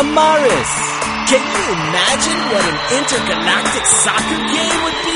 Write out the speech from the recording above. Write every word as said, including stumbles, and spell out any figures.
Amaris. Can you imagine what an intergalactic soccer game would be?